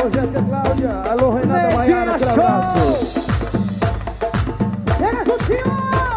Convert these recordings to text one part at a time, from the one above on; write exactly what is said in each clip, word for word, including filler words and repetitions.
Alô, Jéssica Cláudia. Alô, Renata Maiara. Aquele abraço. Chega juntinho.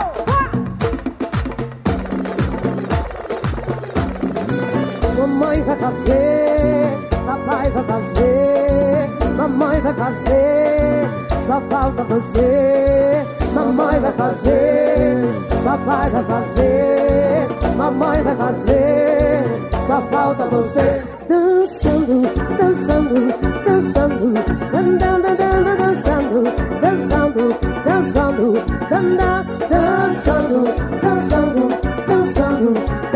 Mamãe vai fazer, papai vai fazer, mamãe vai fazer, só falta você. Mamãe vai fazer, papai vai fazer, mamãe vai fazer, só falta você. Dançando, dançando, dançando, dançando, dançando, dançando, dançando, dançando, dançando, dançando, dançando,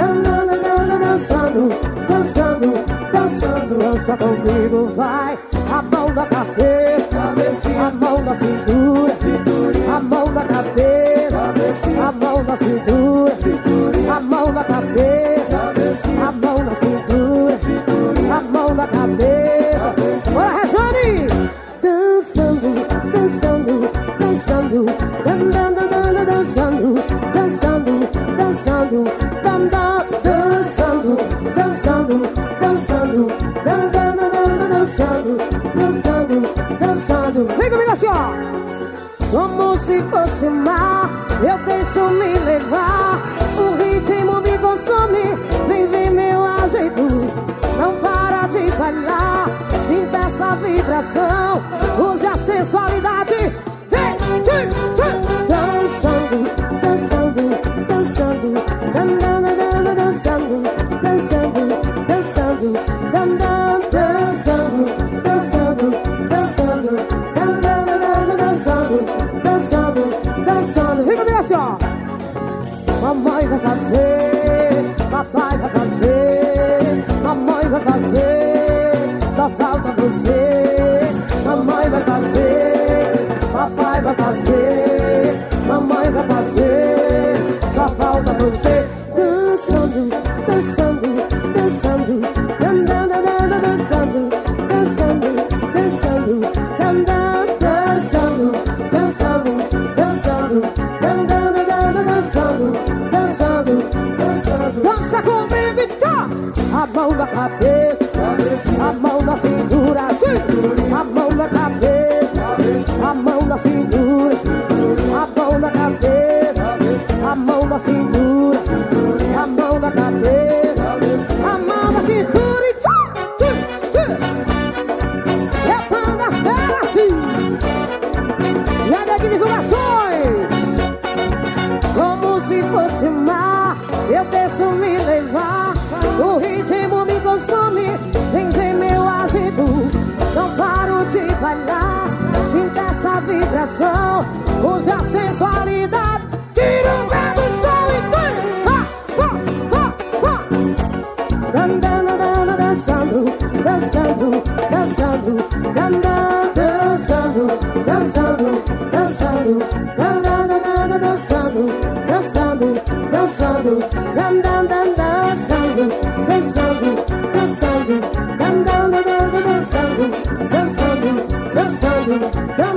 dançando, dançando, dança comigo, vai. A mão na cabeça, a mão na cintura, a mão na cabeça, a mão na cintura, a mão na cabeça, a mão na cintura, a mão na cabeça. Bora, Rejane! Dançando, dançando, dançando, dançando, dançando, dançando, dançando, dançando, dançando, dançando, dançando, dançando, dançando. Vem comigo assim, ó. Como se fosse o mar, eu deixo me levar. O ritmo me consome, vem ver meu ajeito. Não para de bailar, sinta essa vibração. Use a sensualidade. Vem, vem, vem. Dançando, dançando, dançando, dançando, dançando, dançando, dançando, dançando, dançando, dançando, dançando, dançando, dançando. Vem comigo assim, ó. Mamãe vai fazer, papai vai fazer, mamãe vai fazer, só falta você. Mamãe vai fazer, papai vai fazer, mamãe vai fazer, só falta você. Dançando, dançando, dançando, dançando, dançando, dançando, dançando, dançando, dançando, dançando, dançando, dançando, dançando. Dança comigo então. A mão na cabeça, a mão na cintura, a mão na cabeça, a mão na cintura, a mão na cabeça, a mão na cintura, a mão na cabeça, a mão na cintura e tchau, tchau, tchau. É banda fera assim. E olha que divulgações. Como se fosse mar, eu deixo me levar. O ritmo me consome, vem ver meu agito. Não paro de bailar, sinta essa vibração. Use a sensualidade, tira o pé do chão e tem. Dançando, dançando, dançando, dançando, dançando, dançando, dançando, dançando, dançando, dançando, dançando, dançando, dançando, dançando, dançando, dançando, dançando, dançando, dançando.